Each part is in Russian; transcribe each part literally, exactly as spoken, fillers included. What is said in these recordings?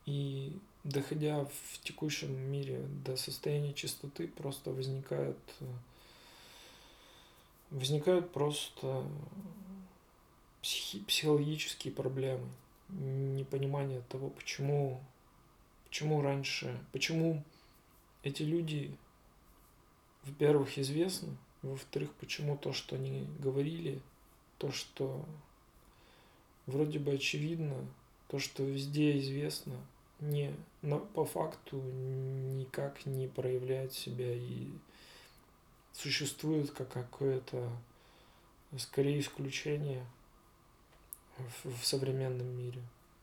И доходя в текущем мире до состояния чистоты, просто возникает, возникают просто психи- психологические проблемы, непонимание того, почему, почему раньше, почему эти люди, во-первых, известны, во-вторых, почему то, что они говорили, то, что вроде бы очевидно, то, что везде известно, не, но по факту никак не проявляет себя и существует как какое-то, скорее, исключение в, в современном мире.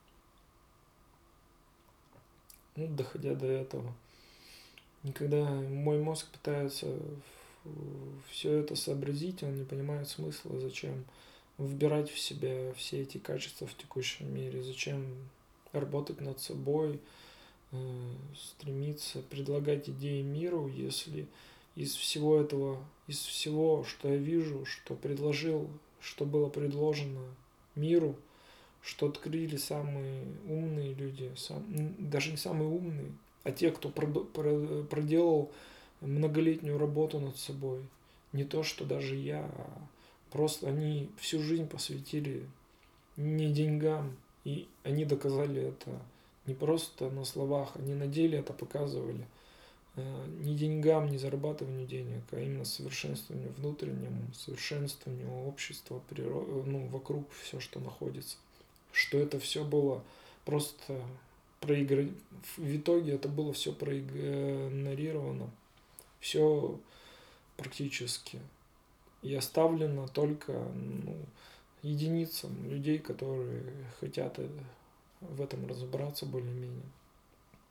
Ну, доходя до этого, никогда мой мозг пытается все это сообразить, он не понимает смысла, зачем вбирать в себя все эти качества в текущем мире, зачем работать над собой, стремиться предлагать идеи миру, если из всего этого, из всего, что я вижу, что предложил, что было предложено миру, что открыли самые умные люди, сам, даже не самые умные, а те, кто проделал многолетнюю работу над собой. Не то, что даже я, а просто они всю жизнь посвятили не деньгам, и они доказали это не просто на словах, они на деле это показывали. Не деньгам, не зарабатыванию денег, а именно совершенствованию внутреннему, совершенствованию общества, природы, ну, вокруг все, что находится. Что это все было просто проиграно. В итоге это было все проигнорировано. Все практически. И оставлено только, ну, единицам людей, которые хотят в этом разобраться более-менее.